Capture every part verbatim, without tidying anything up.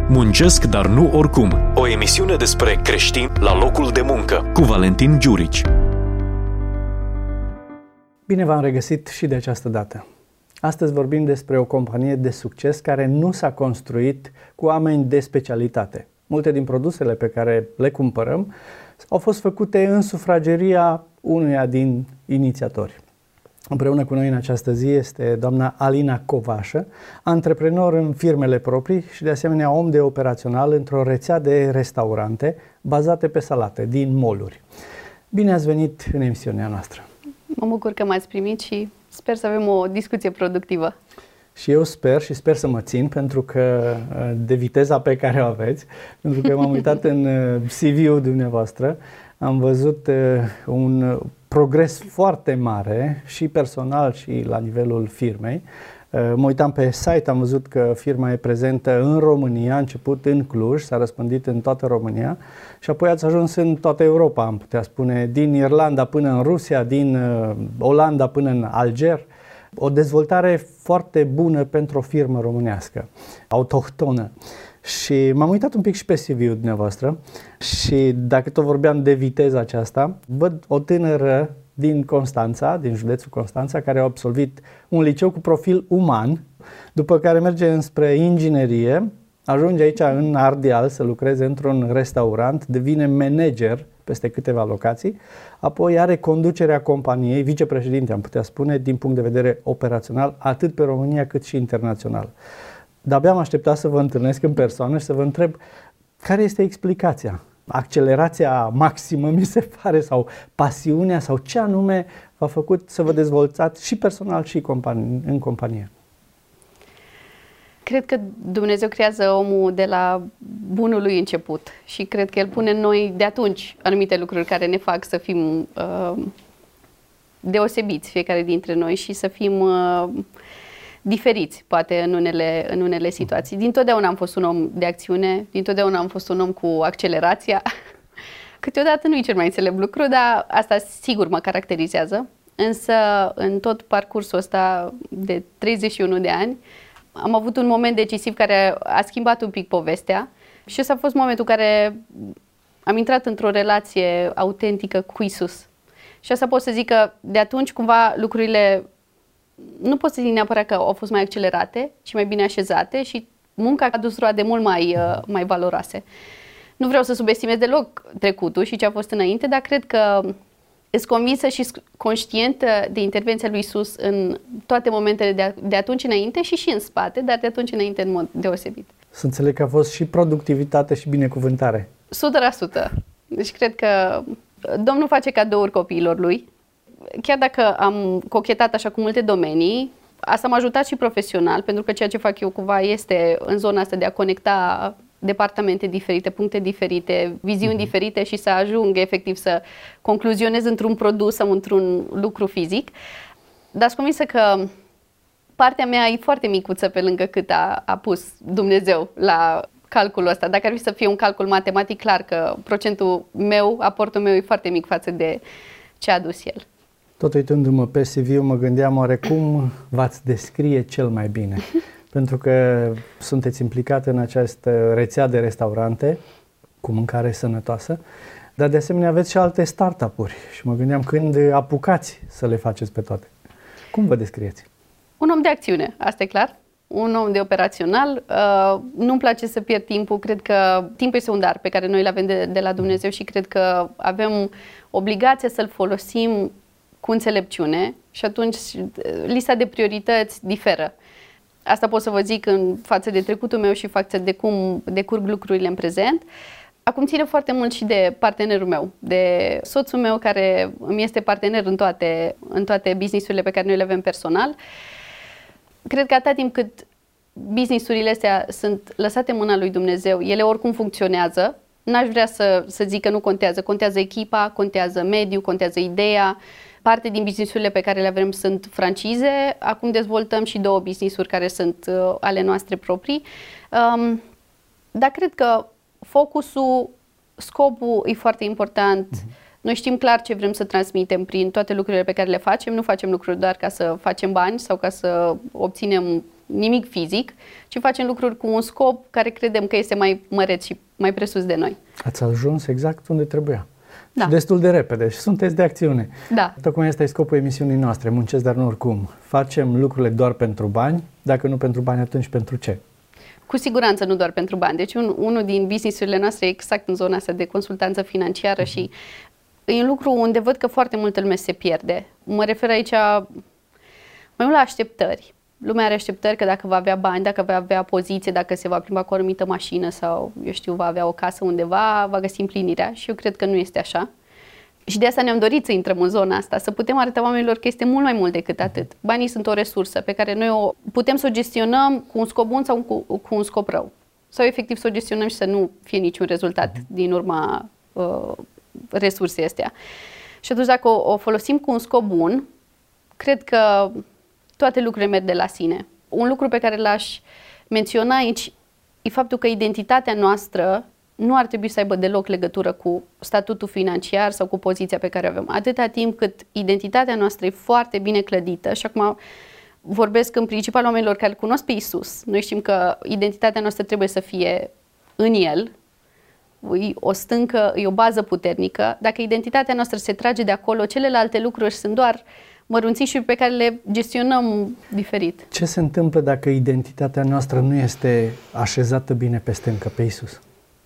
Muncesc, dar nu oricum. O emisiune despre creștini la locul de muncă cu Valentin Giurici. Bine v-am regăsit și de această dată. Astăzi vorbim despre o companie de succes care nu s-a construit cu oameni de specialitate. Multe din produsele pe care le cumpărăm au fost făcute în sufrageria unuia din inițiatori. Împreună cu noi în această zi este doamna Alina Covașă, antreprenor în firmele proprii și de asemenea om de operațional într-o rețea de restaurante bazate pe salate din mall-uri. Bine ați venit în emisiunea noastră! Mă bucur că m-ați primit și sper să avem o discuție productivă. Și eu sper și sper să mă țin pentru că de viteza pe care o aveți, pentru că m-am uitat în C V-ul dumneavoastră, am văzut un progres foarte mare și personal și la nivelul firmei. Mă uitam pe site, am văzut că firma e prezentă în România, a început în Cluj, s-a răspândit în toată România și apoi ați ajuns în toată Europa, am putea spune, din Irlanda până în Rusia, din Olanda până în Alger. O dezvoltare foarte bună pentru o firmă românească, autohtonă. Și m-am uitat un pic și pe C V-ul dumneavoastră și dacă tot vorbeam de viteza aceasta, văd o tânără din Constanța, din județul Constanța, care a absolvit un liceu cu profil uman, după care merge înspre inginerie, ajunge aici în Ardeal să lucreze într-un restaurant, devine manager peste câteva locații, apoi are conducerea companiei, vicepreședinte am putea spune, din punct de vedere operațional, atât pe România cât și internațional. De-abia am așteptat să vă întâlnesc în persoană și să vă întreb care este explicația? Accelerația maximă, mi se pare, sau pasiunea, sau ce anume v-a făcut să vă dezvoltați și personal și companie, în companie? Cred că Dumnezeu creează omul de la bunul lui început și cred că El pune în noi de atunci anumite lucruri care ne fac să fim uh, deosebiți fiecare dintre noi și să fim uh, diferiți, poate, în unele, în unele situații. Dintotdeauna am fost un om de acțiune, dintotdeauna am fost un om cu accelerația. Câteodată nu e cel mai înțelept lucru, dar asta sigur mă caracterizează. Însă, în tot parcursul ăsta de treizeci și unu de ani, am avut un moment decisiv care a schimbat un pic povestea și ăsta a fost momentul în care am intrat într-o relație autentică cu Iisus. Și asta pot să zic că de atunci cumva lucrurile nu pot să zic neapărat că au fost mai accelerate, ci mai bine așezate și munca a dus roade mult mai, mai valoroase. Nu vreau să subestimez deloc trecutul și ce a fost înainte, dar cred că sunt convinsă și conștientă de intervenția lui Iisus în toate momentele de, de atunci înainte și și în spate, dar de atunci înainte în mod deosebit. Să înțeleg că a fost și productivitate și binecuvântare. o sută la sută. Deci cred că Domnul face cadouri copiilor lui. Chiar dacă am cochetat așa cu multe domenii, asta m-a ajutat și profesional, pentru că ceea ce fac eu cumva este în zona asta de a conecta departamente diferite, puncte diferite, viziuni uh-huh. diferite și să ajung efectiv să concluzionez într-un produs sau într-un lucru fizic. Dar sunt convinsă că partea mea e foarte micuță pe lângă cât a, a pus Dumnezeu la calculul ăsta. Dacă ar fi să fie un calcul matematic, clar că procentul meu, aportul meu e foarte mic față de ce a adus El. Tot uitându-mă pe C V, mă gândeam oarecum v-ați descrie cel mai bine. Pentru că sunteți implicat în această rețea de restaurante cu mâncare sănătoasă, dar de asemenea aveți și alte startup-uri și mă gândeam când apucați să le faceți pe toate. Cum vă descrieți? Un om de acțiune, asta e clar. Un om de operațional. Uh, nu-mi place să pierd timpul. Cred că timpul este un dar pe care noi îl avem de, de la Dumnezeu și cred că avem obligația să-l folosim cu înțelepciune și atunci lista de priorități diferă. Asta pot să vă zic în față de trecutul meu și față de cum decurg lucrurile în prezent. Acum ține foarte mult și de partenerul meu, de soțul meu care îmi este partener în toate, în toate business-urile pe care noi le avem personal. Cred că atâta timp cât business-urile astea sunt lăsate în mâna lui Dumnezeu, ele oricum funcționează, n-aș vrea să, să zic că nu contează. Contează echipa, contează mediul, contează ideea. Parte din business-urile pe care le avem sunt francize. Acum dezvoltăm și două business-uri care sunt uh, ale noastre proprii. Um, dar cred că focusul, scopul e foarte important. Uh-huh. Noi știm clar ce vrem să transmitem prin toate lucrurile pe care le facem. Nu facem lucruri doar ca să facem bani sau ca să obținem nimic fizic, ci facem lucruri cu un scop care credem că este mai măreț și mai presus de noi. Ați ajuns exact unde trebuia. Da. Și destul de repede și sunteți de acțiune. Da. Tocmai asta e scopul emisiunii noastre, Muncesc, dar nu oricum. Facem lucrurile doar pentru bani, dacă nu pentru bani, atunci pentru ce? Cu siguranță nu doar pentru bani. Deci un, unul din business-urile noastre e exact în zona asta de consultanță financiară uh-huh. și e un lucru unde văd că foarte multă lume se pierde. Mă refer aici mai mult la așteptări. Lumea are așteptări că dacă va avea bani, dacă va avea poziție, dacă se va plimba cu o anumită mașină sau, eu știu, va avea o casă undeva, va găsi împlinirea și eu cred că nu este așa. Și de asta ne-am dorit să intrăm în zona asta, să putem arăta oamenilor că este mult mai mult decât atât. Banii sunt o resursă pe care noi o putem să o gestionăm cu un scop bun sau cu, cu un scop rău. Sau efectiv să o gestionăm și să nu fie niciun rezultat din urma uh, resursei astea. Și atunci dacă o, o folosim cu un scop bun, cred că toate lucrurile merg de la sine. Un lucru pe care l-aș menționa aici e faptul că identitatea noastră nu ar trebui să aibă deloc legătură cu statutul financiar sau cu poziția pe care o avem. Atâta timp cât identitatea noastră e foarte bine clădită, și acum vorbesc în principal oamenilor care îl cunosc pe Iisus. Noi știm că identitatea noastră trebuie să fie în El, e o stâncă, e o bază puternică. Dacă identitatea noastră se trage de acolo, celelalte lucruri sunt doar mărunțișuri pe care le gestionăm diferit. Ce se întâmplă dacă identitatea noastră nu este așezată bine pe stâncă, pe Iisus?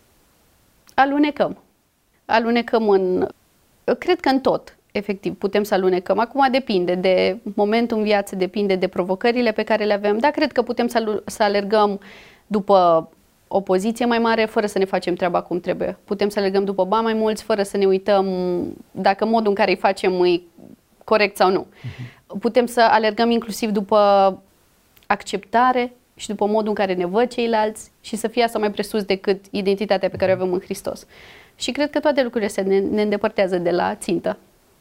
Alunecăm. Alunecăm în... Cred că în tot, efectiv, putem să alunecăm. Acum depinde de momentul în viață, depinde de provocările pe care le avem, dar cred că putem să, alu- să alergăm după o poziție mai mare fără să ne facem treaba cum trebuie. Putem să alergăm după bani mai mulți fără să ne uităm dacă modul în care îi facem e corect sau nu. Uh-huh. Putem să alergăm inclusiv după acceptare și după modul în care ne văd ceilalți și să fie asta mai presus decât identitatea pe care o avem în Hristos. Și cred că toate lucrurile astea ne, ne îndepărtează de la țintă.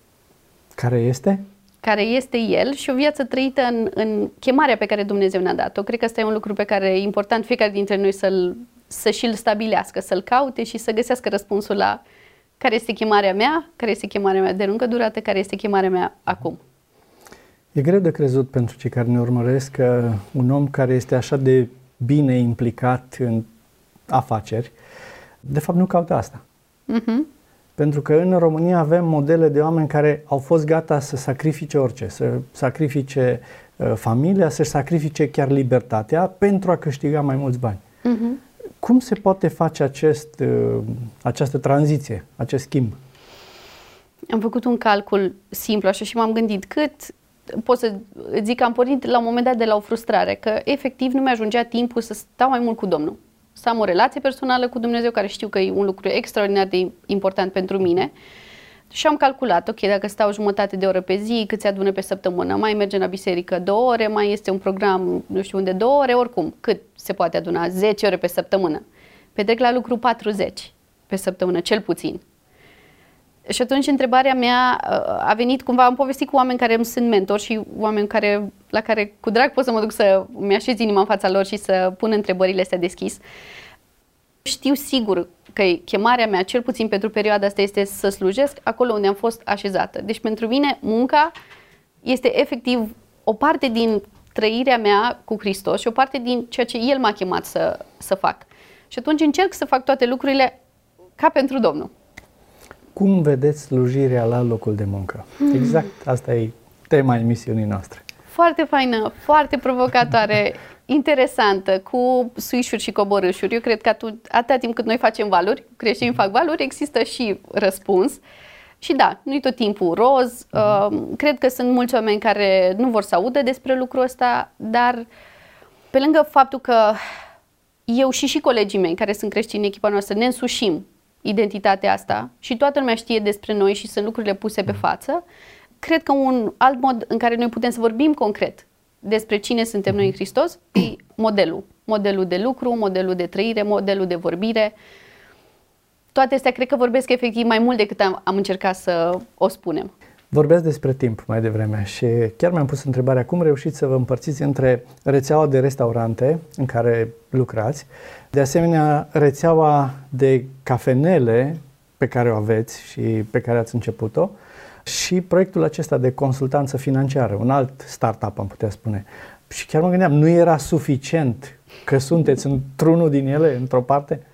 Care este? Care este El și o viață trăită în, în chemarea pe care Dumnezeu ne-a dat-o. Cred că ăsta e un lucru pe care e important fiecare dintre noi să-l, să și-l stabilească, să-l caute și să găsească răspunsul la care este chemarea mea, care este chemarea mea de lungă durată, care este chemarea mea acum. E greu de crezut pentru cei care ne urmăresc că un om care este așa de bine implicat în afaceri, de fapt nu caută asta. Uh-huh. Pentru că în România avem modele de oameni care au fost gata să sacrifice orice, să sacrifice uh, familia, să sacrifice chiar libertatea pentru a câștiga mai mulți bani. Uh-huh. Cum se poate face acest, uh, această tranziție, acest schimb? Am făcut un calcul simplu așa și m-am gândit cât pot să zic că am pornit la un moment dat de la o frustrare, că efectiv nu mi-ajungea timpul să stau mai mult cu Domnul. Să am o relație personală cu Dumnezeu, care știu că e un lucru extraordinar de important pentru mine. Și am calculat, ok, dacă stau jumătate de oră pe zi, cât se adună pe săptămână, mai merge la biserică două ore, mai este un program, nu știu unde, două ore, oricum, cât se poate aduna? zece ore pe săptămână. Petrec la lucru patruzeci pe săptămână, cel puțin. Și atunci întrebarea mea a venit cumva, am povestit cu oameni care îmi sunt mentori și oameni care, la care cu drag pot să mă duc să mi-așez inima în fața lor și să pun întrebările astea deschis. Știu sigur că chemarea mea, cel puțin pentru perioada asta, este să slujesc acolo unde am fost așezată. Deci pentru mine munca este efectiv o parte din trăirea mea cu Hristos și o parte din ceea ce El m-a chemat să, să fac. Și atunci încerc să fac toate lucrurile ca pentru Domnul. Cum vedeți slujirea la locul de muncă? Hmm. Exact asta e tema emisiunii noastre. Foarte faină, foarte provocatoare, interesantă, cu suișuri și coborâșuri. Eu cred că atunci, atâta timp cât noi facem valuri, creștinii fac valuri, există și răspuns. Și da, nu-i tot timpul roz. Uh, cred că sunt mulți oameni care nu vor să audă despre lucrul ăsta, dar pe lângă faptul că eu și și colegii mei care sunt creștini în echipa noastră ne însușim identitatea asta și toată lumea știe despre noi și sunt lucrurile puse pe față, cred că un alt mod în care noi putem să vorbim concret despre cine suntem noi în Hristos e modelul. Modelul de lucru, modelul de trăire, modelul de vorbire. Toate astea cred că vorbesc efectiv mai mult decât am, am încercat să o spunem. Vorbeați despre timp mai devreme și chiar mi-am pus întrebarea cum reușiți să vă împărțiți între rețeaua de restaurante în care lucrați, de asemenea rețeaua de cafenele pe care o aveți și pe care ați început-o și proiectul acesta de consultanță financiară, un alt startup am putea spune. și chiar mă gândeam, nu era suficient că sunteți într-unul din ele, într-o parte?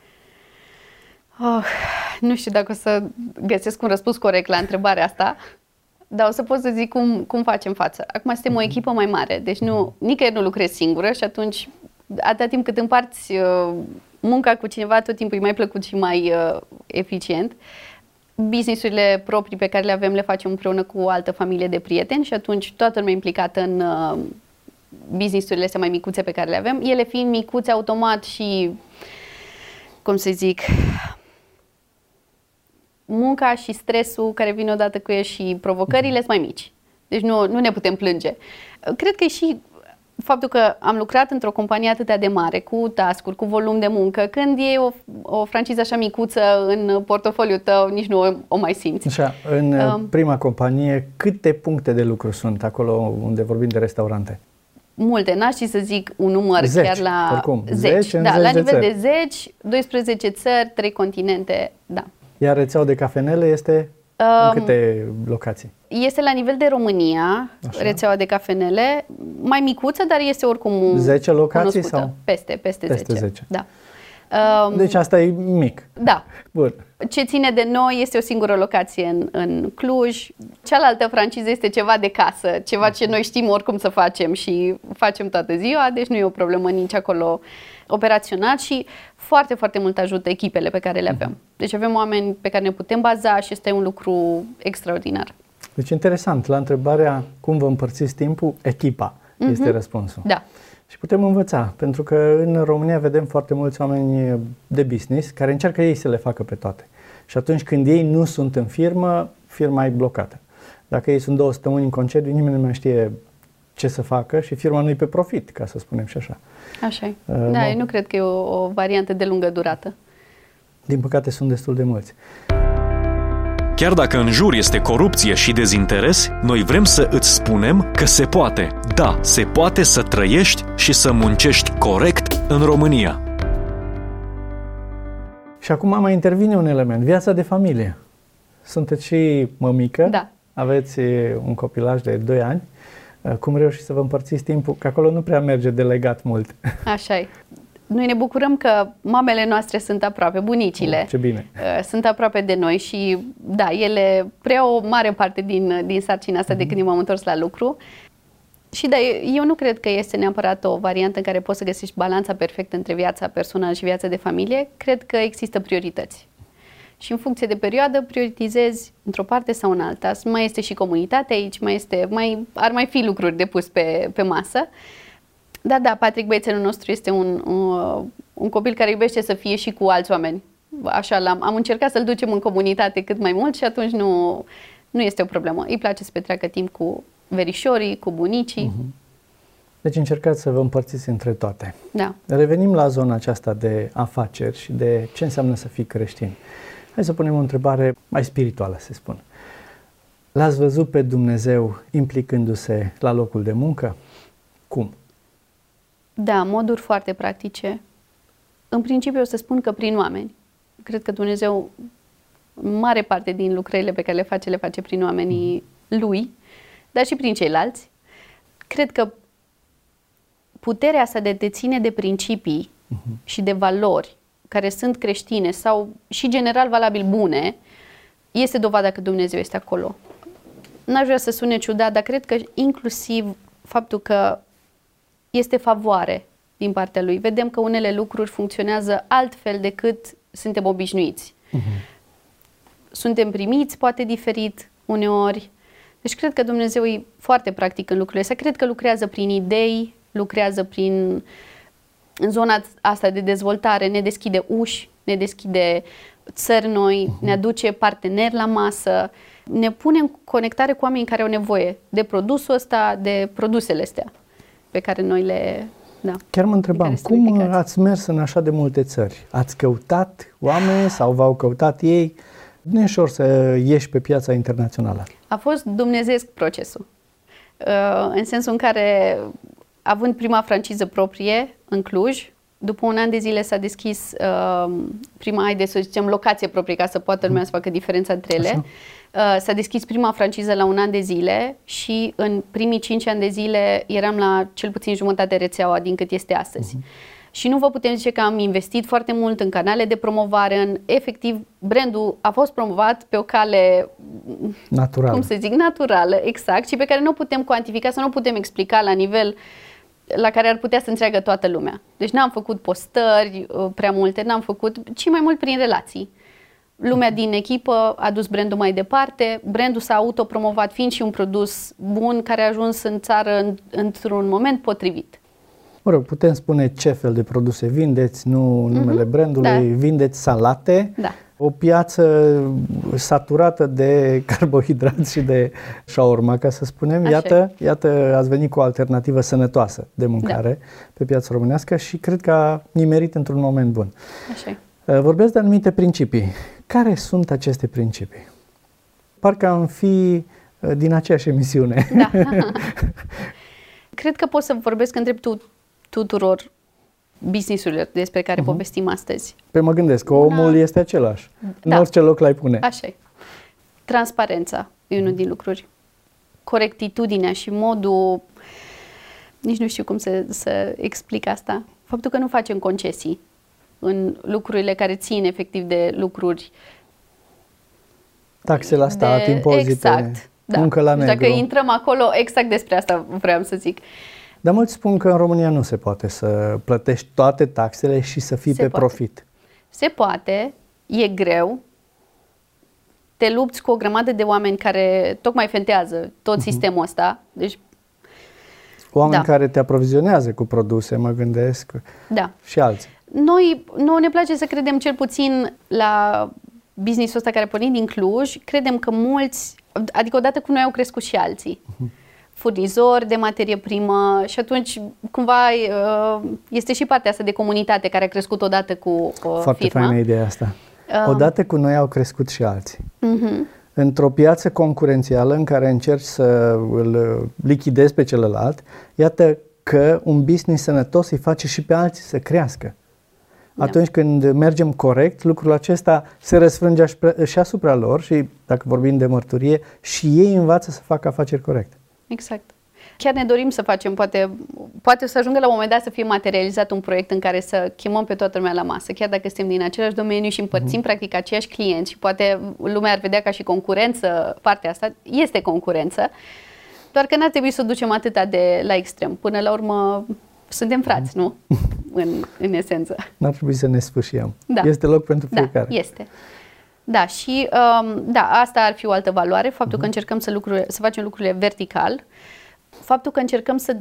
Oh, nu știu dacă o să găsesc un răspuns corect la întrebarea asta, dar o să pot să zic cum, cum facem față. Acum suntem o echipă mai mare, deci nu, nicăieri nu lucrezi singură și atunci, atâta timp cât împarți uh, munca cu cineva, tot timpul e mai plăcut și mai uh, eficient. Business-urile proprii pe care le avem le facem împreună cu o altă familie de prieteni și atunci toată lumea implicată în uh, business-urile astea mai micuțe pe care le avem. Ele fiind micuțe automat și, cum să zic, munca și stresul care vine odată cu el și provocările sunt mai mici. Deci nu, nu ne putem plânge. Cred că e și faptul că am lucrat într-o companie atât de mare, cu task-uri, cu volum de muncă, când e o, o franciză așa micuță în portofoliul tău, nici nu o, o mai simți. Așa, în um, prima companie, câte puncte de lucru sunt acolo unde vorbim de restaurante? Multe, n-aș ști să zic un număr zeci, chiar la oricum, zeci. zeci, da, la de nivel țări. de zeci, doisprezece țări, trei continente, da. Iar rețeaua de cafenele este Um, în câte locații? Este la nivel de România, Așa. rețeaua de cafenele, mai micuță, dar este oricum zece locații cunoscută. sau? Peste, peste, Peste zece. zece. Da. Um, Deci asta e mic. Da. Bun. Ce ține de noi este o singură locație în, în Cluj. Cealaltă franciză este ceva de casă, ceva ce noi știm oricum să facem și facem toată ziua, deci nu e o problemă nici acolo operațional și foarte, foarte mult ajută echipele pe care le avem. Deci avem oameni pe care ne putem baza și este un lucru extraordinar. Deci interesant, la întrebarea cum vă împărțiți timpul, echipa mm-hmm. este răspunsul. Da. Și putem învăța, pentru că în România vedem foarte mulți oameni de business care încearcă ei să le facă pe toate. Și atunci când ei nu sunt în firmă, firma e blocată. Dacă ei sunt două săptămâni în concediu, nimeni nu mai știe ce să facă și firma nu-i pe profit, ca să spunem și așa. Așa e. Uh, da, mă... eu nu cred că e o, o variantă de lungă durată. Din păcate sunt destul de mulți. Chiar dacă în jur este corupție și dezinteres, noi vrem să îți spunem că se poate. Da, se poate să trăiești și să muncești corect în România. Și acum mai intervine un element, viața de familie. Sunteți și mămică, Da. aveți un copilaj de doi ani. Cum reușiți să vă împărțiți timpul? Că acolo nu prea merge delegat mult. Așa e. Noi ne bucurăm că mamele noastre sunt aproape, bunicile. Oh, ce bine. Sunt aproape de noi și da, ele preiau o mare parte din, din sarcina asta mm-hmm. de când m-am întors la lucru. Și da, eu nu cred că este neapărat o variantă în care poți să găsești balanța perfectă între viața personală și viața de familie. Cred că există priorități. Și în funcție de perioadă prioritizezi într-o parte sau în alta. Mai este și comunitatea aici, mai este, mai, ar mai fi lucruri de pus pe, pe masă. Da, da, Patrick, băiețelul nostru, este un, un, un copil care iubește să fie și cu alți oameni. Așa, l-am, am încercat să-l ducem în comunitate cât mai mult și atunci nu, nu este o problemă. Îi place să petreacă timp cu verișorii, cu bunicii. Uh-huh. Deci încercați să vă împărțiți între toate. Da. Revenim la zona aceasta de afaceri și de ce înseamnă să fii creștin. Hai să punem o întrebare mai spirituală, se spune. L-ați văzut pe Dumnezeu implicându-se la locul de muncă? Cum? Da, moduri foarte practice. În principiu o să spun că prin oameni. Cred că Dumnezeu, mare parte din lucrările pe care le face, le face prin oamenii Lui, dar și prin ceilalți. Cred că puterea asta de te ține de principii uh-huh. și de valori care sunt creștine sau și general valabil bune, este dovada că Dumnezeu este acolo. N-aș vrea să sune ciudat, dar cred că inclusiv faptul că este favoare din partea Lui. Vedem că unele lucruri funcționează altfel decât suntem obișnuiți. Uh-huh. Suntem primiți, poate diferit uneori. Deci cred că Dumnezeu e foarte practic în lucrurile astea. Cred că lucrează prin idei, lucrează prin în zona asta de dezvoltare, ne deschide uși, ne deschide țări noi, uh-huh. ne aduce parteneri la masă, ne pune în conectare cu oamenii care au nevoie de produsul ăsta, de produsele astea pe care noi le... Da, chiar mă întrebam, cum implicați. Ați mers în așa de multe țări? Ați căutat oameni sau v-au căutat ei? Nu e ușor să ieși pe piața internațională. A fost dumnezeiesc procesul. În sensul în care, având prima franciză proprie în Cluj, După un an de zile s-a deschis uh, prima, haide să zicem, locație proprie, ca să poată lumea să facă diferența între ele. Uh, s-a deschis prima franciză la un an de zile și în primii cinci ani de zile eram la cel puțin jumătate rețeaua din cât este astăzi. Uh-huh. Și nu vă putem zice că am investit foarte mult în canale de promovare, în efectiv brandul a fost promovat pe o cale naturală, cum să zic, naturală, exact, și pe care nu putem cuantifica sau nu putem explica la nivel la care ar putea să înțeleagă toată lumea. Deci n-am făcut postări prea multe, n-am făcut, ci mai mult prin relații. Lumea din echipă a dus brandul mai departe, brandul s-a autopromovat fiind și un produs bun care a ajuns în țară în, într-un moment potrivit. Mă rog, putem spune ce fel de produse vindeți, nu numele mm-hmm. brandului, da. Vindeți salate, da. O piață saturată de carbohidrați și de shawarma, ca să spunem. Iată, iată, ați venit cu o alternativă sănătoasă de mâncare da. Pe piața românească și cred că a nimerit într-un moment bun. Așa. Vorbesc de anumite principii. Care sunt aceste principii? Parcă am fi din aceeași emisiune. Da. Cred că pot să vorbesc între tu, tuturor business-urilor despre care uh-huh. povestim astăzi. Pe mă gândesc că omul Una... este același. Da. În orice loc l-ai pune. Așa e. Transparența e unul din lucruri. Corectitudinea și modul, nici nu știu cum să, să explic asta, faptul că nu facem concesii în lucrurile care țin efectiv de lucruri. Taxele la stat, de... impozite, exact, da. Muncă la negru. Dacă intrăm acolo, exact despre asta vreau să zic. Dar mulți spun că în România nu se poate să plătești toate taxele și să fii se pe poate. Profit. Se poate, e greu, te lupți cu o grămadă de oameni care tocmai fentează tot uh-huh. sistemul ăsta. Deci, oameni da. care te aprovizionează cu produse, mă gândesc, da. Și alții. Noi, noi ne place să credem, cel puțin la business-ul ăsta care a pornit din Cluj, credem că mulți, adică odată cu noi au crescut și alții. Uh-huh. Furnizori de materie primă și atunci cumva este și partea asta de comunitate care a crescut odată cu firma. Foarte faină ideea asta. Odată cu noi au crescut și alții. Uh-huh. Într-o piață concurențială în care încerci să îl lichidezi pe celălalt, iată că un business sănătos îi face și pe alții să crească. Da. Atunci când mergem corect, lucrul acesta se răsfrânge și asupra lor și, dacă vorbim de mărturie, și ei învață să facă afaceri corecte. Exact. Chiar ne dorim să facem, poate, poate să ajungă la un moment dat să fie materializat un proiect în care să chemăm pe toată lumea la masă, chiar dacă suntem din același domeniu și împărțim mm. practic aceiași clienți și poate lumea ar vedea ca și concurență partea asta, este concurență, doar că n-ar trebui să o ducem atâta de la extrem. Până la urmă suntem frați, nu? În, în esență. N-ar trebui să ne sfâșiem. Da. Este loc pentru fiecare. Da, este. Da, și um, da, asta ar fi o altă valoare, faptul uh-huh. că încercăm să, lucruri, să facem lucrurile vertical, faptul că încercăm să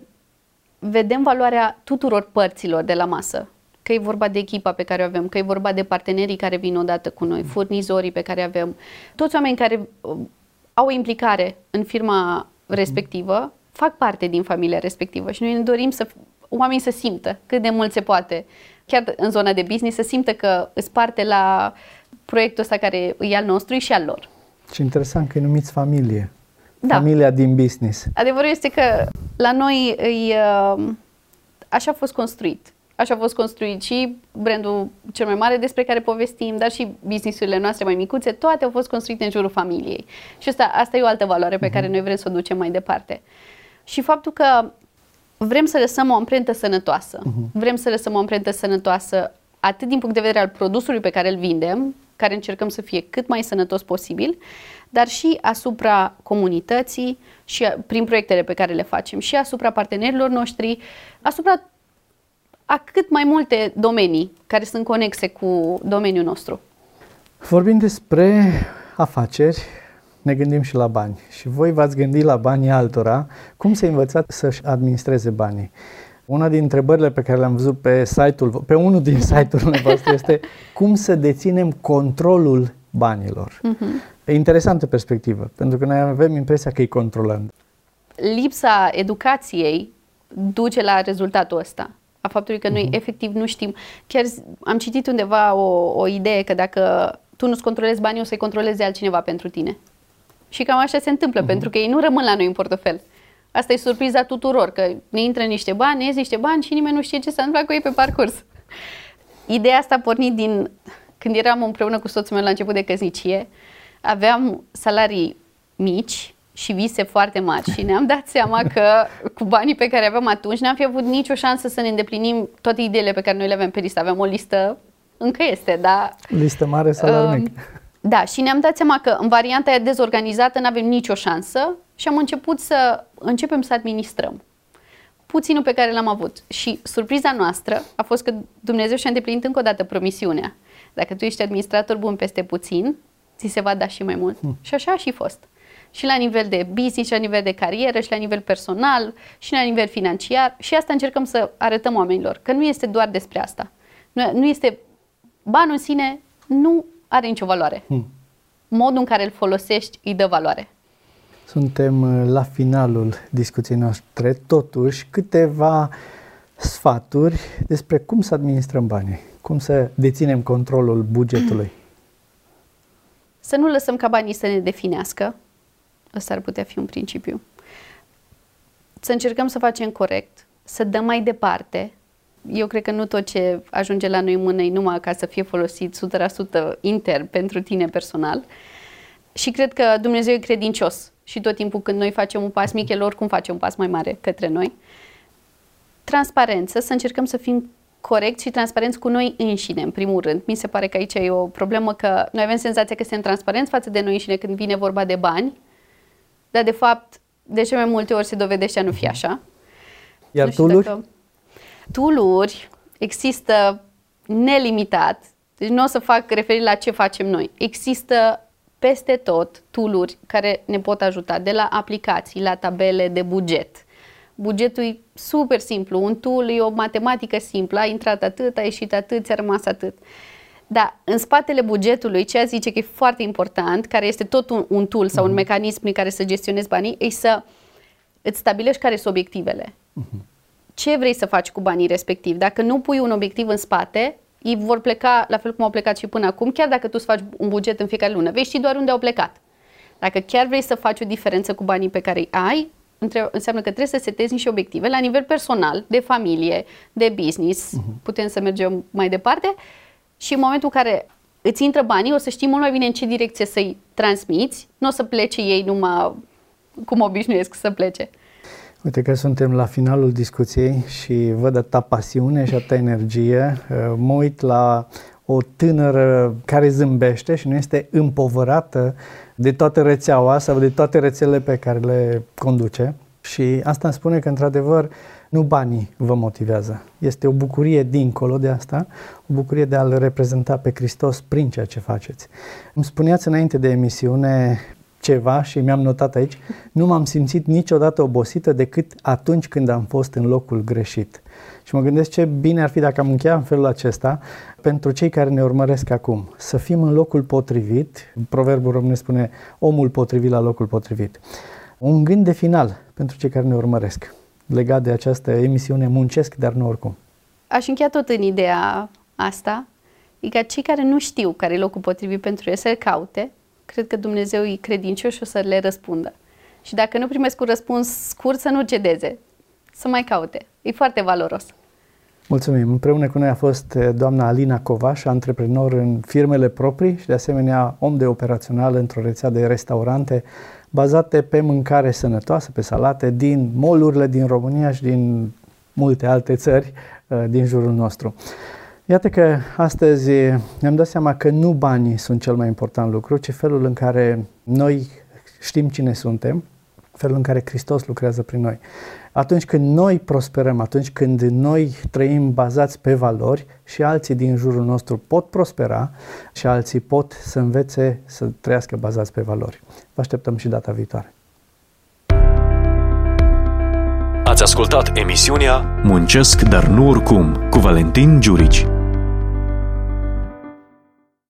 vedem valoarea tuturor părților de la masă, că e vorba de echipa pe care o avem, că e vorba de partenerii care vin odată cu noi, furnizorii pe care avem, toți oamenii care uh, au o implicare în firma respectivă, fac parte din familia respectivă și noi ne dorim să oamenii să simtă cât de mult se poate, chiar în zona de business, să simtă că îți parte la proiectul ăsta care e al nostru și al lor. Și interesant că îi numiți familie. Da. Familia din business. Adevărul este că la noi îi, așa a fost construit. Așa a fost construit și brandul cel mai mare despre care povestim, dar și business-urile noastre mai micuțe, toate au fost construite în jurul familiei. Și asta, asta e o altă valoare pe uh-huh. care noi vrem să o ducem mai departe. Și faptul că vrem să lăsăm o amprentă sănătoasă. Uh-huh. Vrem să lăsăm o amprentă sănătoasă atât din punct de vedere al produsului pe care îl vindem, care încercăm să fie cât mai sănătos posibil, dar și asupra comunității și prin proiectele pe care le facem și asupra partenerilor noștri, asupra a cât mai multe domenii care sunt conexe cu domeniul nostru. Vorbim despre afaceri, ne gândim și la bani. Și voi v-ați gândit la banii altora. Cum se învăța să-și administreze banii? Una din întrebările pe care le-am văzut pe site-ul, pe unul din site-urile voastre este cum să deținem controlul banilor. Uh-huh. E interesantă perspectivă, pentru că noi avem impresia că îi controlăm. Lipsa educației duce la rezultatul ăsta. A faptului că noi uh-huh. efectiv nu știm. Chiar am citit undeva o, o idee că dacă tu nu-ți controlezi banii, o să-i controleze altcineva pentru tine. Și cam așa se întâmplă, uh-huh. pentru că ei nu rămân la noi în portofel. Asta e surpriza tuturor, că ne intră niște bani, ne ies niște bani și nimeni nu știe ce s-a întâmplat cu ei pe parcurs. Ideea asta a pornit din când eram împreună cu soțul meu la început de căsnicie. Aveam salarii mici și vise foarte mari și ne-am dat seama că cu banii pe care aveam atunci n-am fi avut nicio șansă să ne îndeplinim toate ideile pe care noi le aveam pe listă. Aveam o listă, încă este, dar... Listă mare, salariu mic. Uh, da, și ne-am dat seama că în varianta aia dezorganizată n-avem nicio șansă și am început să începem să administrăm puținul pe care l-am avut. Și surpriza noastră a fost că Dumnezeu și-a îndeplinit încă o dată promisiunea. Dacă tu ești administrator bun peste puțin, ți se va da și mai mult. Hmm. Și așa a și fost. Și la nivel de business, și la nivel de carieră, și la nivel personal, și la nivel financiar. Și asta încercăm să arătăm oamenilor, că nu este doar despre asta. Nu, nu este... Banul în sine nu are nicio valoare. Hmm. Modul în care îl folosești îi dă valoare. Suntem la finalul discuției noastre, totuși câteva sfaturi despre cum să administrăm banii, cum să deținem controlul bugetului. Să nu lăsăm ca banii să ne definească, ăsta ar putea fi un principiu. Să încercăm să facem corect, să dăm mai departe. Eu cred că nu tot ce ajunge la noi în mână e numai ca să fie folosit o sută la sută intern pentru tine personal. Și cred că Dumnezeu e credincios și tot timpul când noi facem un pas mic, El oricum face un pas mai mare către noi. Transparență, să încercăm să fim corecți și transparenți cu noi înșine, în primul rând. Mi se pare că aici e o problemă, că noi avem senzația că suntem transparenți față de noi înșine când vine vorba de bani, dar de fapt, de ce mai multe ori se dovedește a nu fi așa. Iar tool-uri? Dacă... Tool-uri există nelimitat, deci nu o să fac referire la ce facem noi. Există peste tot tool-uri care ne pot ajuta, de la aplicații, la tabele de buget. Bugetul e super simplu, un tool e o matematică simplă, a intrat atât, a ieșit atât, ți-a rămas atât. Dar în spatele bugetului, ce a zice că e foarte important, care este tot un, un tool sau uh-huh. un mecanism prin care să gestionezi banii, e să îți stabilești care sunt obiectivele. Uh-huh. Ce vrei să faci cu banii respectivi? Dacă nu pui un obiectiv în spate, ei vor pleca la fel cum au plecat și până acum, chiar dacă tu îți faci un buget în fiecare lună. Vei ști doar unde au plecat. Dacă chiar vrei să faci o diferență cu banii pe care îi ai, înseamnă că trebuie să setezi niște obiective la nivel personal, de familie, de business, uh-huh. putem să mergem mai departe și în momentul în care îți intră banii, o să știi mult mai bine în ce direcție să-i transmiți, nu o să plece ei numai cum obișnuiesc să plece. Uite că suntem la finalul discuției și văd atâta pasiune și atâta energie. Mă uit la o tânără care zâmbește și nu este împovărată de toată rețeaua sau de toate rețelele pe care le conduce. Și asta îmi spune că, într-adevăr, nu banii vă motivează. Este o bucurie dincolo de asta, o bucurie de a-L reprezenta pe Hristos prin ceea ce faceți. Îmi spuneați înainte de emisiune ceva și mi-am notat aici, nu m-am simțit niciodată obosită decât atunci când am fost în locul greșit. Și mă gândesc ce bine ar fi dacă am încheiat în felul acesta pentru cei care ne urmăresc acum. Să fim în locul potrivit, proverbul românesc spune omul potrivit la locul potrivit. Un gând de final pentru cei care ne urmăresc legat de această emisiune Muncesc, dar nu oricum. Aș încheia tot în ideea asta, e ca cei care nu știu care e locul potrivit pentru ei să-l caute. Cred că Dumnezeu e credincios și o să le răspundă. Și dacă nu primesc un răspuns scurt, să nu cedeze, să mai caute. E foarte valoros. Mulțumim. Împreună cu noi a fost doamna Alina Covaș, antreprenor în firmele proprii și de asemenea om de operațional într-o rețea de restaurante bazate pe mâncare sănătoasă, pe salate, din mall-urile din România și din multe alte țări din jurul nostru. Iată că astăzi ne-am dat seama că nu banii sunt cel mai important lucru, ci felul în care noi știm cine suntem, felul în care Hristos lucrează prin noi. Atunci când noi prosperăm, atunci când noi trăim bazați pe valori și alții din jurul nostru pot prospera și alții pot să învețe să trăiască bazați pe valori. Vă așteptăm și data viitoare. Ați ascultat emisiunea Muncesc, dar nu oricum, cu Valentin Giurici.